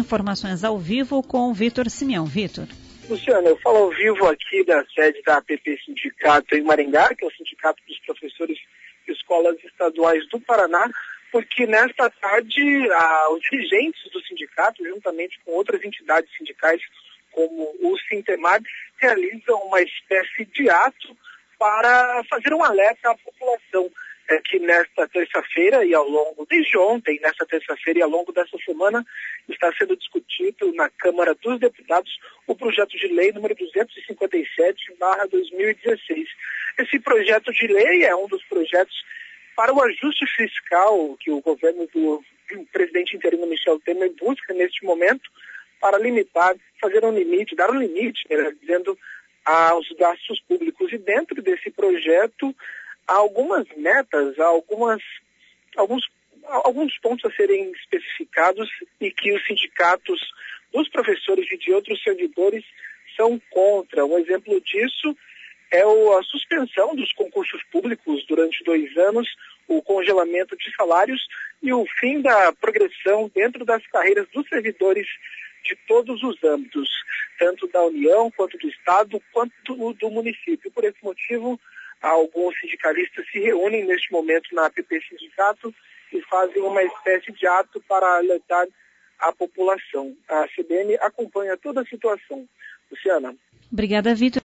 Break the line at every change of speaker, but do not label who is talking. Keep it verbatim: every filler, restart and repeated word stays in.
informações ao vivo com Vitor Simeão. Vitor.
Luciana, eu falo ao vivo aqui da sede da A P P Sindicato em Maringá, que é o Sindicato dos Professores de Escolas Estaduais do Paraná, porque nesta tarde ah, os dirigentes do sindicato, juntamente com outras entidades sindicais, como o Sintemar, realizam uma espécie de ato para fazer um alerta à população. É que nesta terça-feira e ao longo, desde ontem, nesta terça-feira e ao longo dessa semana, está sendo discutido na Câmara dos Deputados o projeto de lei número duzentos e cinquenta e sete barra dois mil e dezesseis. Esse projeto de lei é um dos projetos para o ajuste fiscal que o governo do presidente interino Michel Temer busca neste momento para limitar, fazer um limite, dar um limite, melhor dizendo, aos gastos públicos. E dentro desse projeto, há algumas metas, há algumas, alguns, alguns pontos a serem especificados e que os sindicatos dos professores e de outros servidores são contra. Um exemplo disso é a suspensão dos concursos públicos durante dois anos, o congelamento de salários e o fim da progressão dentro das carreiras dos servidores de todos os âmbitos, tanto da União, quanto do Estado, quanto do, do município. Por esse motivo, alguns sindicalistas se reúnem neste momento na A P P Sindicato e fazem uma espécie de ato para alertar a população. A C B N acompanha toda a situação. Luciana.
Obrigada, Vitor.